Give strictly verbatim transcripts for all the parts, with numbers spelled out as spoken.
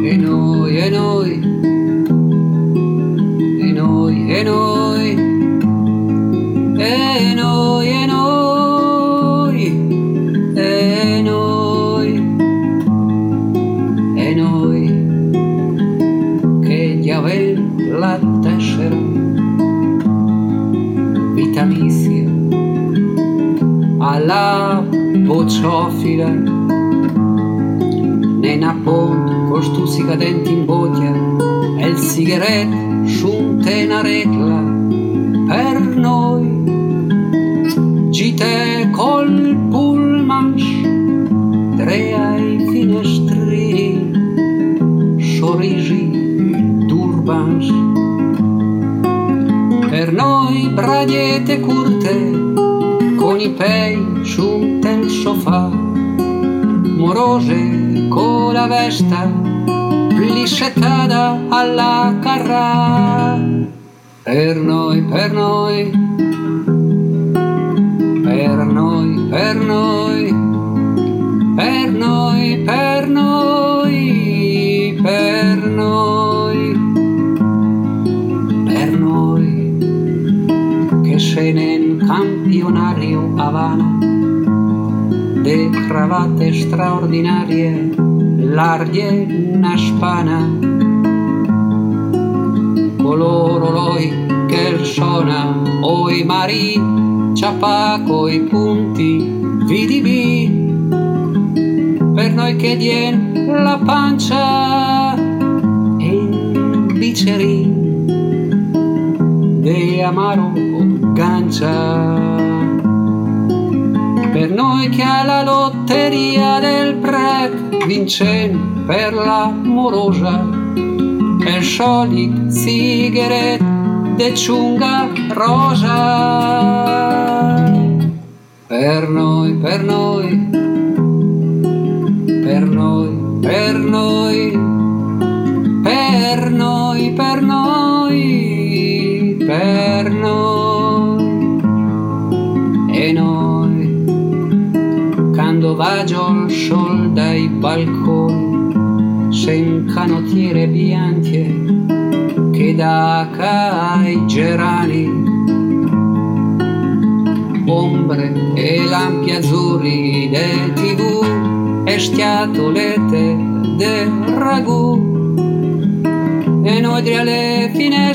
e noi, e noi, e noi, e noi, e noi, e noi, e noi, e noi, che Yahweh la tessera vitalizia alla bocciofila ne napont costusica denti in bocchia e il sigaret giunte una regla per noi gite col pullman tre ai finestrini sorrisi d'urbans per noi bradiette curte con i pei giunte al sofà morose con la vesta pliscettata alla carra per noi, per noi, per noi, per noi, per noi, per noi, per noi, per noi che scene in campionario Havana de cravatte straordinarie larghe una spana coloro loi che suona o i mari ciapaco i punti vidi vi per noi che dien la pancia in bicerin de amaro gancia per noi che alla lotteria del Prec vincen per la morosa e sciolic sigaret de ciunga rosa per noi, per noi, per noi, per noi, per noi, per noi, per noi e noi quando vagio il sol dai balconi sen canottiere bianche che da cai gerani ombre e lampi azzurri de tv e stiatolette de ragù e noi tra le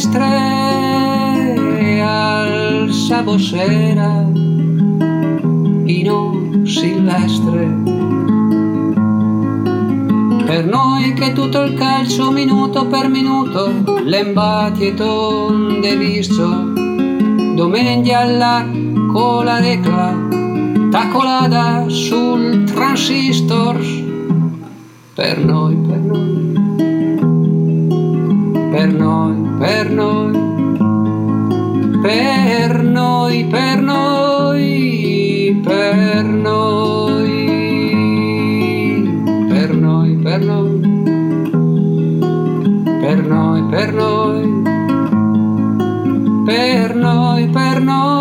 finestre al sabosera Pino Silvestre per noi che tutto il calcio minuto per minuto l'embati e tonde visto domenica alla cola recla tacolada sul transistor per noi, per noi, per noi, per noi, per noi, per noi, per noi, per noi, per noi, per noi, per noi, per noi, per noi.